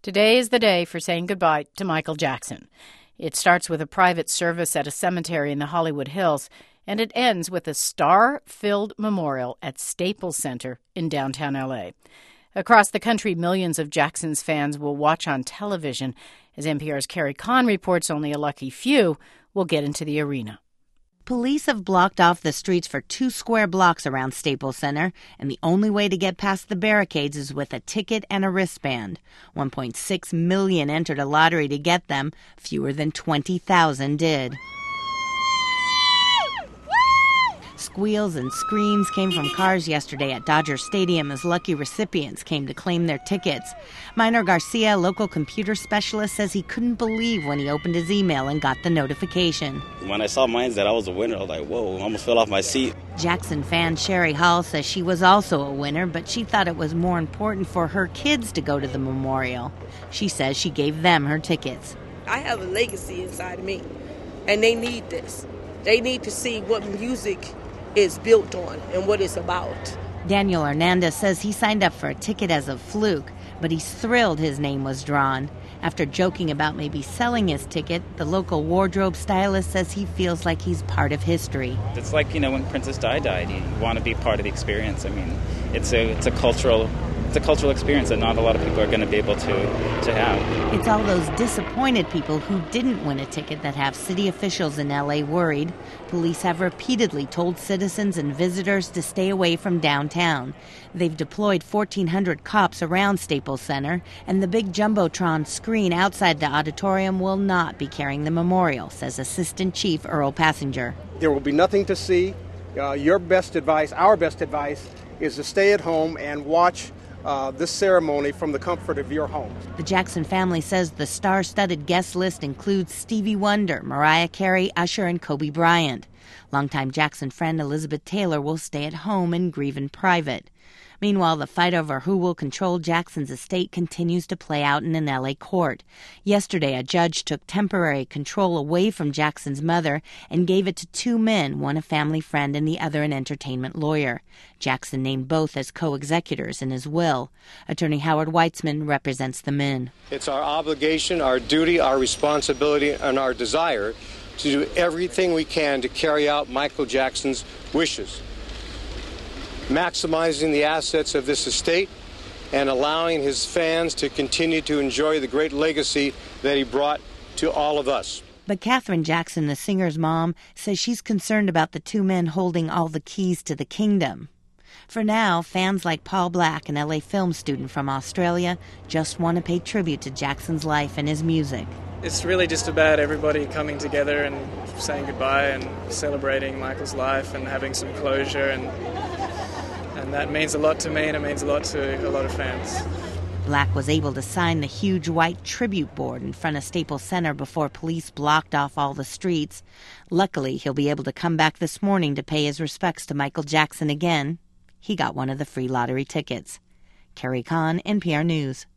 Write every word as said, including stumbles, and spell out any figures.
Today is the day for saying goodbye to Michael Jackson. It starts with a private service at a cemetery in the Hollywood Hills, and it ends with a star-filled memorial at Staples Center in downtown L A. Across the country, millions of Jackson's fans will watch on television. As N P R's Carrie Kahn reports, only a lucky few will get into the arena. Police have blocked off the streets for two square blocks around Staples Center, and the only way to get past the barricades is with a ticket and a wristband. one point six million entered a lottery to get them. Fewer than twenty thousand did. Squeals and screams came from cars yesterday at Dodger Stadium as lucky recipients came to claim their tickets. Minor Garcia, local computer specialist, says he couldn't believe when he opened his email and got the notification. When I saw mine that I was a winner, I was like, whoa, I almost fell off my seat. Jackson fan Sherry Hall says she was also a winner, but she thought it was more important for her kids to go to the memorial. She says she gave them her tickets. I have a legacy inside of me, and they need this. They need to see what music is built on and what it's about. Daniel Hernandez says he signed up for a ticket as a fluke, but he's thrilled his name was drawn. After joking about maybe selling his ticket, the local wardrobe stylist says he feels like he's part of history. It's like, you know, when Princess Di died, you want to be part of the experience. I mean, it's a it's a cultural it's a cultural experience that not a lot of people are going to be able to, to have. It's all those disappointed people who didn't win a ticket that have city officials in L A worried. Police have repeatedly told citizens and visitors to stay away from downtown. They've deployed fourteen hundred cops around Staples Center, and the big Jumbotron screen outside the auditorium will not be carrying the memorial, says Assistant Chief Earl Passenger. There will be nothing to see. Uh, your best advice, our best advice, is to stay at home and watch Uh, this ceremony from the comfort of your home. The Jackson family says the star-studded guest list includes Stevie Wonder, Mariah Carey, Usher, and Kobe Bryant. Longtime Jackson friend Elizabeth Taylor will stay at home and grieve in private. Meanwhile, the fight over who will control Jackson's estate continues to play out in an L A court. Yesterday, a judge took temporary control away from Jackson's mother and gave it to two men, one a family friend and the other an entertainment lawyer. Jackson named both as co-executors in his will. Attorney Howard Weitzman represents the men. It's our obligation, our duty, our responsibility, and our desire to do everything we can to carry out Michael Jackson's wishes, maximizing the assets of this estate and allowing his fans to continue to enjoy the great legacy that he brought to all of us. But Katherine Jackson, the singer's mom, says she's concerned about the two men holding all the keys to the kingdom. For now, fans like Paul Black, an L A film student from Australia, just want to pay tribute to Jackson's life and his music. It's really just about everybody coming together and saying goodbye and celebrating Michael's life and having some closure, and and that means a lot to me and it means a lot to a lot of fans. Black was able to sign the huge white tribute board in front of Staples Center before police blocked off all the streets. Luckily, he'll be able to come back this morning to pay his respects to Michael Jackson again. He got one of the free lottery tickets. Carrie Kahn, N P R News.